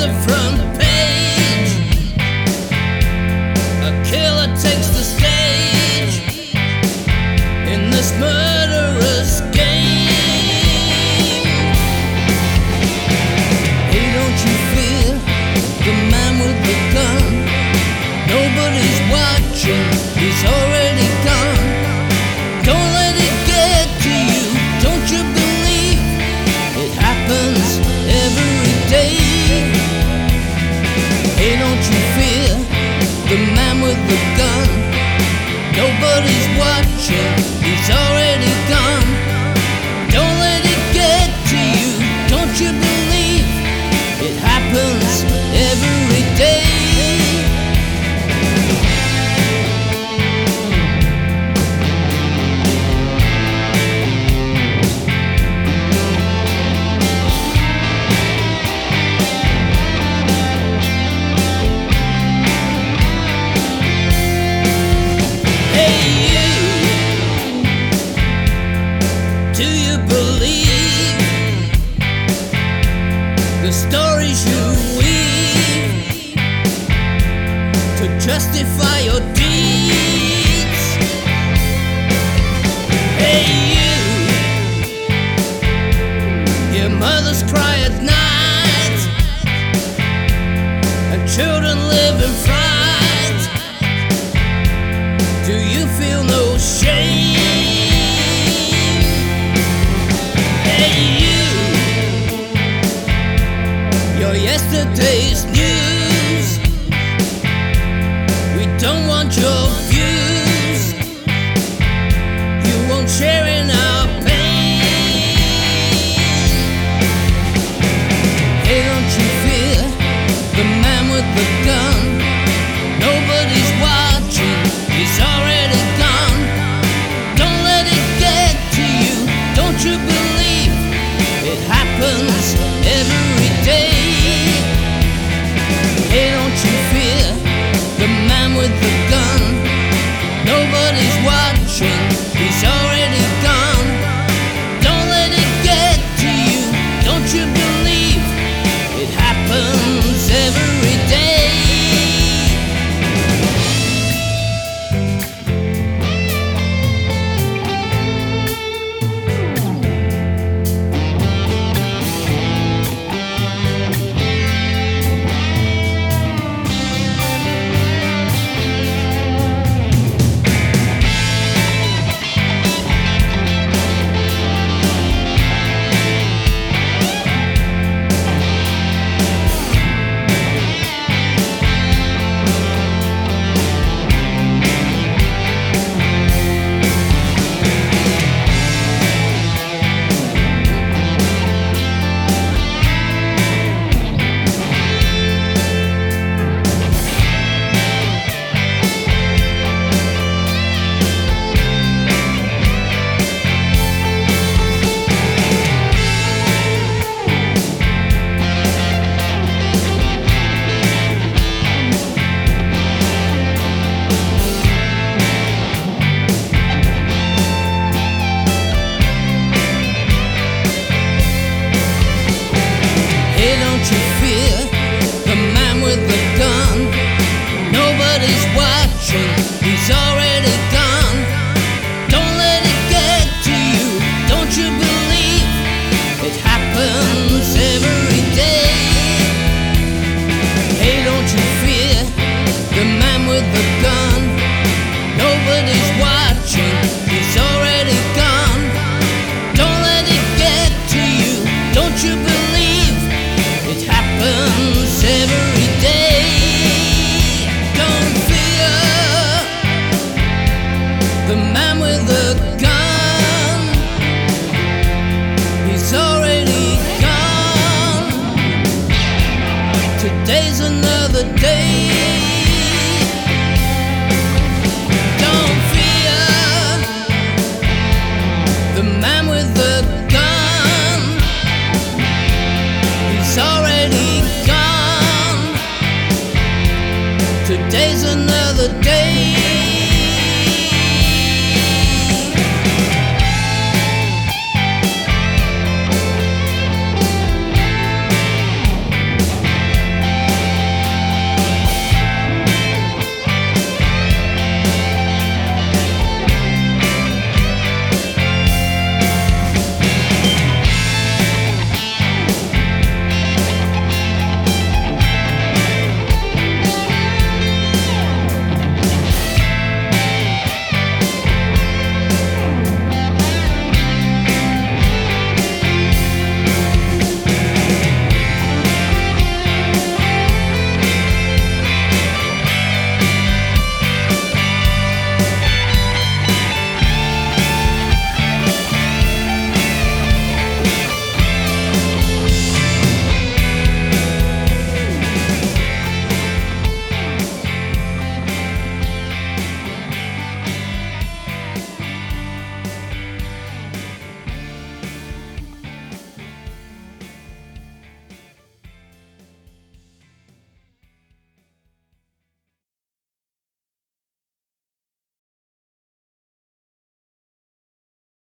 the front page. A killer takes the stage in this murderous game. Hey, don't you fear the man with the gun? Nobody's watching, he's already gone. Don't let it get to you, don't you believe it happens every day? Hey, don't you fear the man with the gun? Nobody's watching, he's already gone. Don't let it get to you, don't you believe it happens every day? Do you believe the stories you weave to justify your deeds? Hey, you hear mothers cry at night and children live in fright. Do you feel no shame? Yesterday's news, we don't want your views. You won't share in our pain. Hey, don't you fear the man with the gun? Nobody's watching, he's already gone. Don't let it get to you, don't you believe it happens every day? Hey, don't you fear the man with the gun? Nobody's watching, he's already gone. Don't let it get to you, don't you believe it happens every day? Hey, don't you feel